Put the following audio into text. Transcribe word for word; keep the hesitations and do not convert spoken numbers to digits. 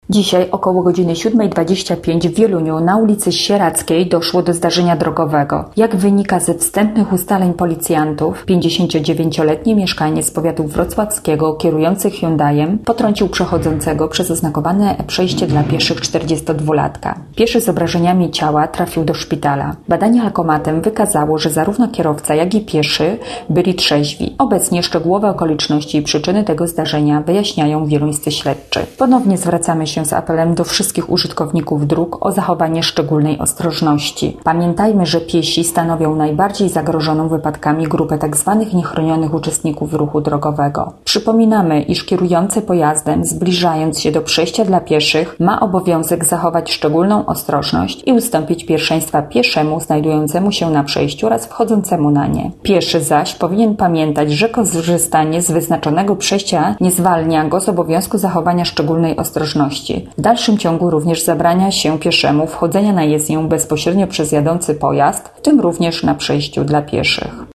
Dzisiaj około godziny siódmej dwadzieścia pięć w Wieluniu na ulicy Sieradzkiej doszło do zdarzenia drogowego. Jak wynika ze wstępnych ustaleń policjantów, pięćdziesięciodziewięcioletni mieszkaniec z powiatu wrocławskiego kierujący Hyundaiem potrącił przechodzącego przez oznakowane przejście dla pieszych czterdziestodwulatka. Pieszy z obrażeniami ciała trafił do szpitala. Badanie alkomatem wykazało, że zarówno kierowca, jak i pieszy byli trzeźwi. Obecnie szczegółowe okoliczności i przyczyny tego zdarzenia wyjaśniają wieluńscy śledczy. Ponownie zwracamy się z apelem do wszystkich użytkowników dróg o zachowanie szczególnej ostrożności. Pamiętajmy, że piesi stanowią najbardziej zagrożoną wypadkami grupę tzw. niechronionych uczestników ruchu drogowego. Przypominamy, iż kierujący pojazdem, zbliżając się do przejścia dla pieszych, ma obowiązek zachować szczególną ostrożność i ustąpić pierwszeństwa pieszemu znajdującemu się na przejściu oraz wchodzącemu na nie. Pieszy zaś powinien pamiętać, że korzystanie z wyznaczonego przejścia nie zwalnia go z obowiązku zachowania szczególnej ostrożności. W dalszym ciągu również zabrania się pieszemu wchodzenia na jezdnię bezpośrednio przez jadący pojazd, w tym również na przejściu dla pieszych.